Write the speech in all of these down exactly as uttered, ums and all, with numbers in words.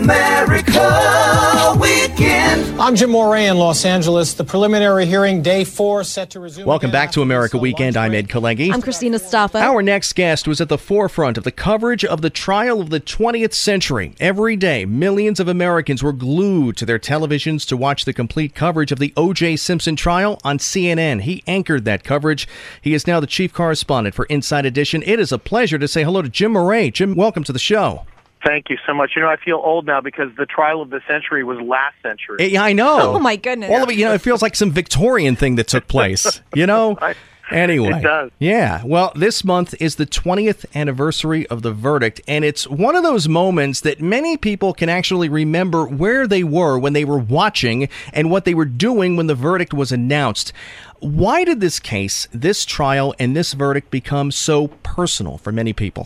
America Weekend. I'm Jim Moray in Los Angeles. The preliminary hearing, day four, set to resume. Welcome back to America Weekend. I'm Ed Kalegi. I'm Christina Staffa. Our next guest was at the forefront of the coverage of the trial of the twentieth century. Every day, millions of Americans were glued to their televisions to watch the complete coverage of the O J. Simpson trial on C N N. He anchored that coverage. He is now the chief correspondent for Inside Edition. It is a pleasure to say hello to Jim Moray. Jim, welcome to the show. Thank you so much. You know, I feel old now because the trial of the century was last century. Yeah, I know. Oh, my goodness. All of it, you know, it feels like some Victorian thing that took place, you know? I, Anyway. It does. Yeah. Well, this month is the twentieth anniversary of the verdict, and it's one of those moments that many people can actually remember where they were when they were watching and what they were doing when the verdict was announced. Why did this case, this trial, and this verdict become so personal for many people?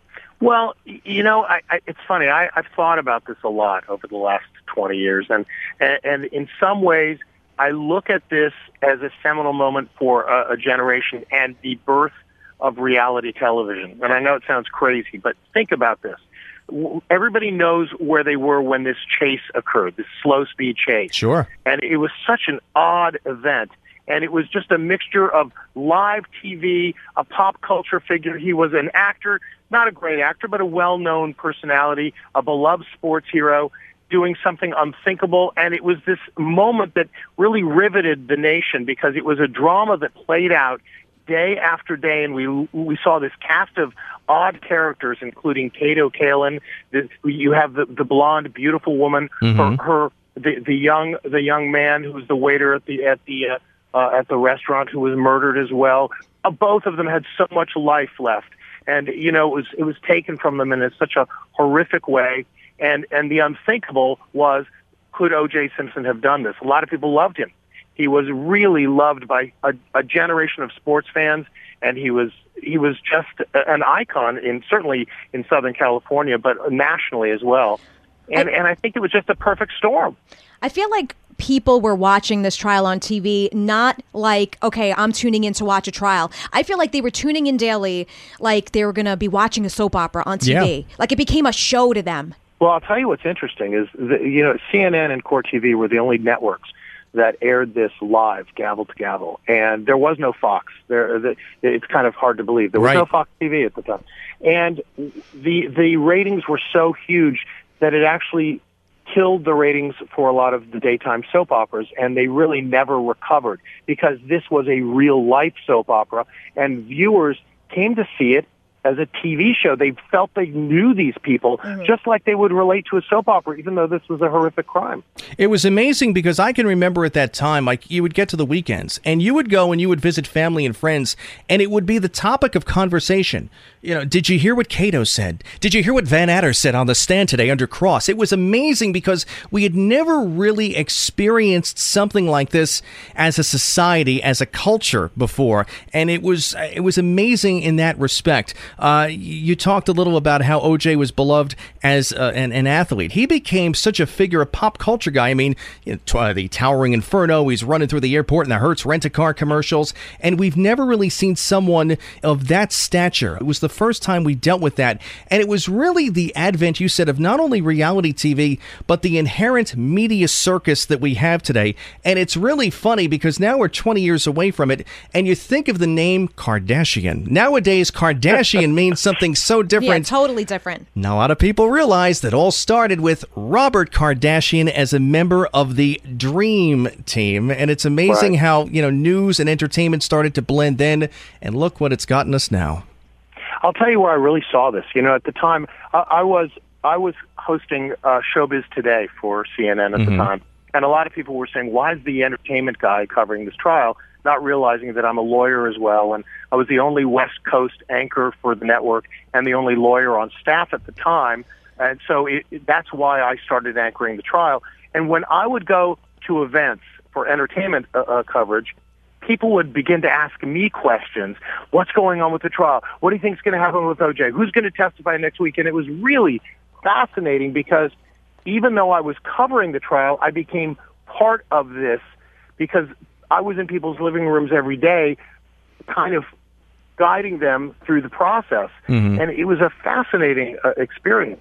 Well, you know, I, I, it's funny. I, I've thought about this a lot over the last twenty years, and, and, and in some ways, I look at this as a seminal moment for a, a generation and the birth of reality television. And I know it sounds crazy, but think about this. Everybody knows where they were when this chase occurred, this slow-speed chase. Sure. And it was such an odd event. And it was just a mixture of live T V, a pop culture figure. He was an actor, not a great actor, but a well-known personality, a beloved sports hero, doing something unthinkable. And it was this moment that really riveted the nation because it was a drama that played out day after day. And we we saw this cast of odd characters, including Kato Kaelin. The, you have the, the blonde, beautiful woman, Mm-hmm. her, her the, the young the young man who's the waiter at the at the uh, Uh, at the restaurant who was murdered as well. Uh, both of them had so much life left. And, you know, it was it was taken from them in a, such a horrific way. And, and the unthinkable was, could O J. Simpson have done this? A lot of people loved him. He was really loved by a, a generation of sports fans, and he was he was just an icon, in certainly in Southern California, but nationally as well. And, I, and I think it was just a perfect storm. I feel like people were watching this trial on T V, not like, okay, I'm tuning in to watch a trial. I feel like they were tuning in daily like they were going to be watching a soap opera on T V. Yeah. Like it became a show to them. Well, I'll tell you what's interesting is, that, you know, C N N and Court T V were the only networks that aired this live, gavel to gavel. And there was no Fox. There, the, it's kind of hard to believe. There was Right. no Fox T V at the time. And the the ratings were so huge that it actually killed the ratings for a lot of the daytime soap operas, and they really never recovered because this was a real-life soap opera, and viewers came to see it as a T V show. They felt they knew these people, mm-hmm. just like they would relate to a soap opera, even though this was a horrific crime. It was amazing because I can remember at that time, like, you would get to the weekends and you would go and you would visit family and friends, and it would be the topic of conversation. You know, did you hear what Kato said? Did you hear what Van Adder said on the stand today under Cross? It was amazing because we had never really experienced something like this as a society, as a culture before, and it was it was amazing in that respect. Uh, you talked a little about how O J was beloved as uh, an, an athlete. He became such a figure, a pop culture guy. I mean, you know, t- uh, the Towering Inferno, he's running through the airport in the Hertz rent-a-car commercials, and we've never really seen someone of that stature. It was the first time we dealt with that, and it was really the advent, you said, of not only reality T V, but the inherent media circus that we have today. And it's really funny because now we're twenty years away from it, and you think of the name Kardashian. Nowadays, Kardashian means something so different. Yeah, totally different. Now, a lot of people realize that all started with Robert Kardashian as a member of the Dream Team, and it's amazing Right. how, you know, news and entertainment started to blend in, and look what it's gotten us now. I'll tell you where I really saw this. You know, at the time, I, I was I was hosting uh, Showbiz Today for C N N at Mm-hmm. the time, and a lot of people were saying, "Why is the entertainment guy covering this trial?" Not realizing that I'm a lawyer as well, and I was the only West Coast anchor for the network and the only lawyer on staff at the time, and so it, it, that's why I started anchoring the trial. And when I would go to events for entertainment uh, uh, coverage, people would begin to ask me questions. What's going on with the trial? What do you think is going to happen with O J? Who's going to testify next week? And it was really fascinating because even though I was covering the trial, I became part of this because I was in people's living rooms every day kind of guiding them through the process. Mm-hmm. And it was a fascinating uh, experience.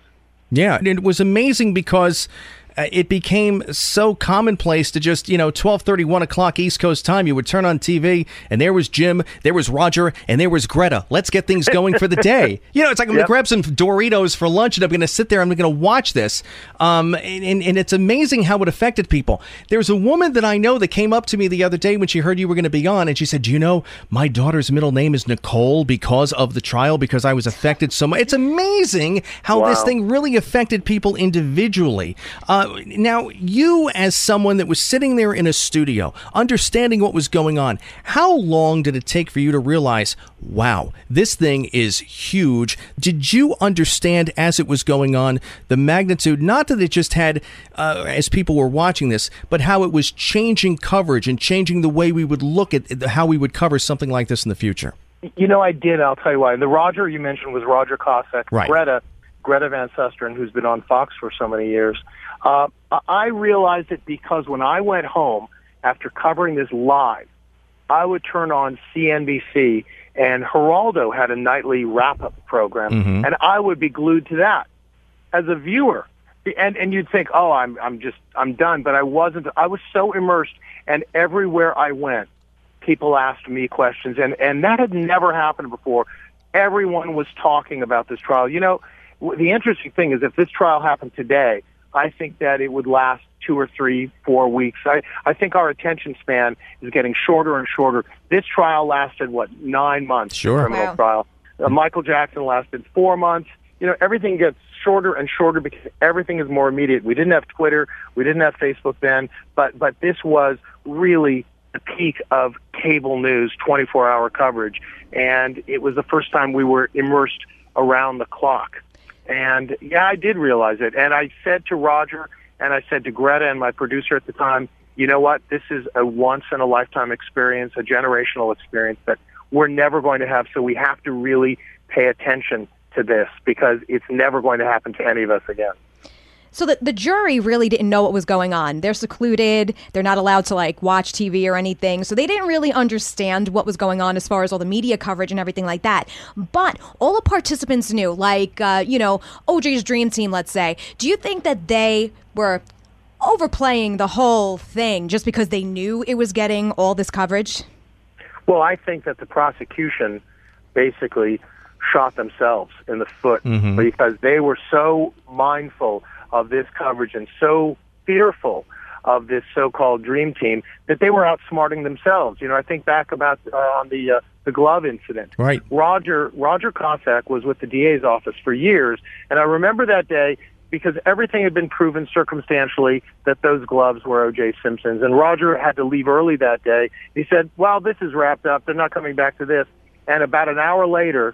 Yeah, and it was amazing because uh, it became so commonplace to just, you know, twelve thirty, one o'clock East Coast time, you would turn on T V, and there was Jim, there was Roger, and there was Greta. Let's get things going for the day. You know, it's like I'm yep. going to grab some Doritos for lunch, and I'm going to sit there, I'm going to watch this. Um, and, and it's amazing how it affected people. There's a woman that I know that came up to me the other day when she heard you were going to be on, and she said, do you know, my daughter's middle name is Nicole because of the trial, because I was affected so much. It's amazing how wow. this thing really affected people individually. Uh, now, you as someone that was sitting there in a studio, understanding what was going on, how long did it take for you to realize, wow, this thing is huge? Did you understand as it was going on the magnitude, not that it just had, uh, as people were watching this, but how it was changing coverage and changing the way we would look at how we would cover something like this in the future? You know, I did. I'll tell you why. The Roger you mentioned was Roger Kosek. Right. Greta, Greta Van Susteren, who's been on Fox for so many years. Uh, I realized it because when I went home after covering this live, I would turn on C N B C, and Geraldo had a nightly wrap-up program, mm-hmm. and I would be glued to that as a viewer. And and you'd think, oh, I'm I'm just I'm done, but I wasn't. I was so immersed, and everywhere I went, people asked me questions, and and that had never happened before. Everyone was talking about this trial. You know, the interesting thing is, if this trial happened today, I think that it would last two or three, four weeks. I, I think our attention span is getting shorter and shorter. This trial lasted, what, nine months? Sure. Criminal wow. trial. Uh, Michael Jackson lasted four months. You know, everything gets shorter and shorter because everything is more immediate. We didn't have Twitter. We didn't have Facebook then, but, but this was really the peak of cable news, twenty-four hour coverage. And it was the first time we were immersed around the clock. And, yeah, I did realize it. And I said to Roger, and I said to Greta and my producer at the time, you know what, this is a once-in-a-lifetime experience, a generational experience that we're never going to have, so we have to really pay attention to this because it's never going to happen to any of us again. So the, the jury really didn't know what was going on. They're secluded. They're not allowed to, like, watch T V or anything. So they didn't really understand what was going on as far as all the media coverage and everything like that. But all the participants knew, like, uh, you know, O J's Dream Team, let's say. Do you think that they were overplaying the whole thing just because they knew it was getting all this coverage? Well, I think that the prosecution basically shot themselves in the foot mm-hmm. because they were so mindful of this coverage and so fearful of this so-called dream team that they were outsmarting themselves. You know, I think back about uh, on the uh, the glove incident. Right. Roger Roger Kosek was with the D A's office for years, and I remember that day because everything had been proven circumstantially that those gloves were O J Simpson's, and Roger had to leave early that day. He said, well, this is wrapped up. They're not coming back to this. And about an hour later,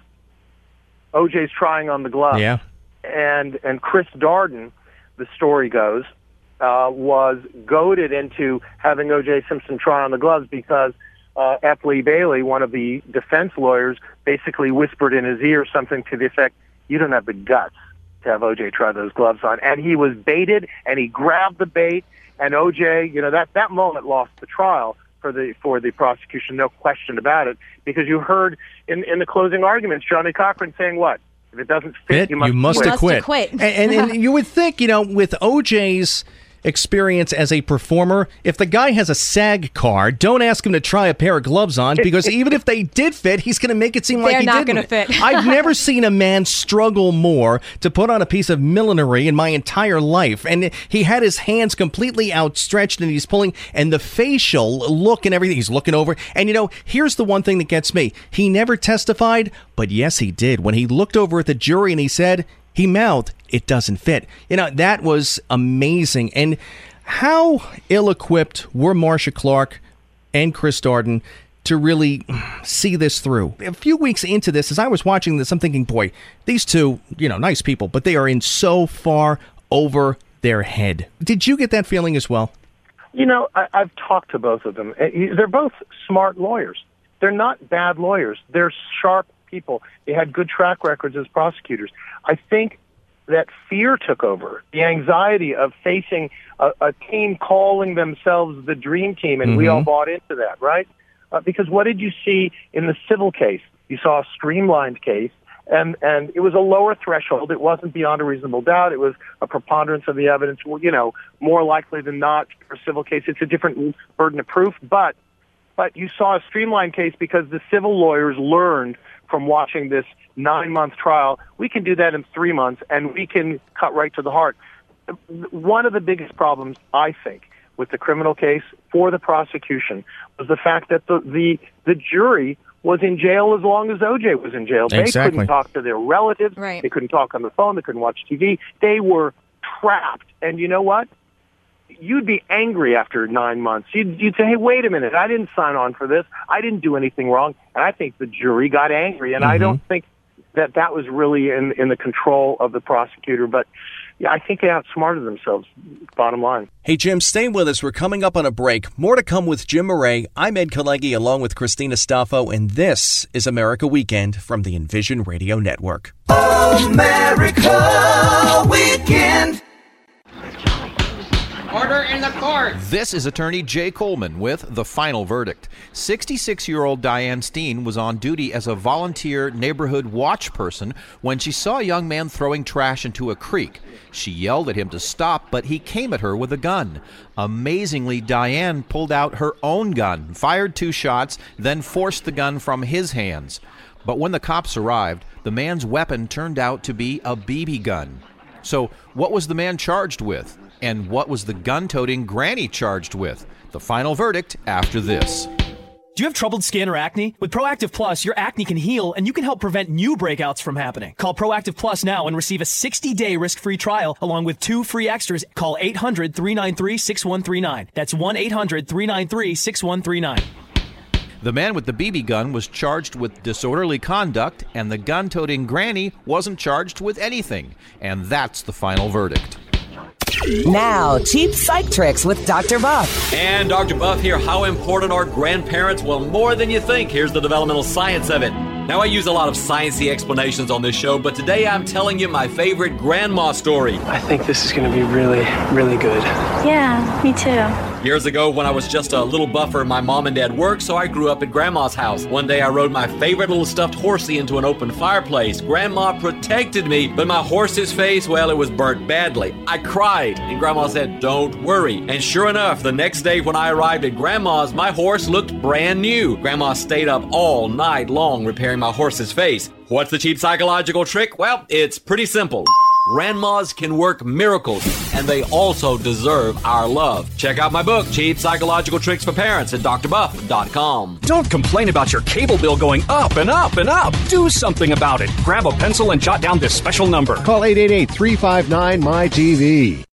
O J's trying on the glove. Yeah. And, and Chris Darden, the story goes, uh, was goaded into having O J Simpson try on the gloves because uh, F. Lee Bailey, one of the defense lawyers, basically whispered in his ear something to the effect, you don't have the guts to have O J try those gloves on. And he was baited, and he grabbed the bait, and O J, you know, that, that moment lost the trial for the for the prosecution, no question about it, because you heard in, in the closing arguments Johnny Cochran saying what? If it doesn't fit, fit you must, you must quit. acquit. quit. and, and, and you would think, you know, with O J's experience as a performer, if the guy has a SAG card, don't ask him to try a pair of gloves on, because even if they did fit, he's going to make it seem like They're he not didn't. gonna fit. I've never seen a man struggle more to put on a piece of millinery in my entire life. And he had his hands completely outstretched, and he's pulling, and the facial look and everything, he's looking over. And, you know, here's the one thing that gets me. He never testified, but yes, he did. When he looked over at the jury and he said, he mouthed, it doesn't fit. You know, that was amazing. And how ill-equipped were Marcia Clark and Chris Darden to really see this through? A few weeks into this, as I was watching this, I'm thinking, boy, these two, you know, nice people, but they are in so far over their head. Did you get that feeling as well? You know, I, I've talked to both of them. They're both smart lawyers. They're not bad lawyers. They're sharp people. They had good track records as prosecutors. I think that fear took over, the anxiety of facing a, a team calling themselves the dream team, and mm-hmm. we all bought into that, right? Uh, because what did you see in the civil case? You saw a streamlined case, And and it was a lower threshold. It wasn't beyond a reasonable doubt. It was a preponderance of the evidence. Well, you know, more likely than not for a civil case, it's a different burden of proof. But but you saw a streamlined case because the civil lawyers learned from watching this nine-month trial. We can do that in three months, and we can cut right to the heart. One of the biggest problems, I think, with the criminal case for the prosecution was the fact that the the, the jury was in jail as long as O J was in jail. They exactly. couldn't talk to their relatives. Right. They couldn't talk on the phone. They couldn't watch T V. They were trapped. And you know what? You'd be angry after nine months. You'd, you'd say, hey, wait a minute. I didn't sign on for this. I didn't do anything wrong. And I think the jury got angry. And mm-hmm. I don't think that that was really in, in the control of the prosecutor. But yeah, I think they outsmarted themselves, bottom line. Hey, Jim, stay with us. We're coming up on a break. More to come with Jim Moret. I'm Ed Kalegi along with Christina Staffo, and this is America Weekend from the Envision Radio Network. America Weekend. Order in the court. This is attorney Jay Coleman with the final verdict. sixty-six-year-old Diane Steen was on duty as a volunteer neighborhood watch person when she saw a young man throwing trash into a creek. She yelled at him to stop, but he came at her with a gun. Amazingly, Diane pulled out her own gun, fired two shots, then forced the gun from his hands. But when the cops arrived, the man's weapon turned out to be a B B gun. So what was the man charged with? And what was the gun-toting granny charged with? The final verdict after this. Do you have troubled skin or acne? With Proactive Plus, your acne can heal and you can help prevent new breakouts from happening. Call Proactive Plus now and receive a sixty-day risk-free trial along with two free extras. Call eight hundred, three nine three, six one three nine. That's one eight hundred, three nine three, six one three nine. The man with the B B gun was charged with disorderly conduct, and the gun-toting granny wasn't charged with anything. And that's the final verdict. Now, Cheap Psych Tricks with Doctor Buff. And Doctor Buff here. How important are grandparents? Well, more than you think. Here's the developmental science of it. Now, I use a lot of sciencey explanations on this show, but today I'm telling you my favorite grandma story. I think this is going to be really, really good. Yeah, me too. Years ago, when I was just a little buffer, my mom and dad worked, so I grew up at Grandma's house. One day, I rode my favorite little stuffed horsey into an open fireplace. Grandma protected me, but my horse's face, well, it was burnt badly. I cried, and Grandma said, "Don't worry." And sure enough, the next day when I arrived at Grandma's, my horse looked brand new. Grandma stayed up all night long repairing my horse's face. What's the cheap psychological trick? Well, it's pretty simple. Grandmas can work miracles, and they also deserve our love. Check out my book, Cheap Psychological Tricks for Parents, at D R buff dot com. Don't complain about your cable bill going up and up and up. Do something about it. Grab a pencil and jot down this special number. Call eight eight eight, three five nine, M Y T V.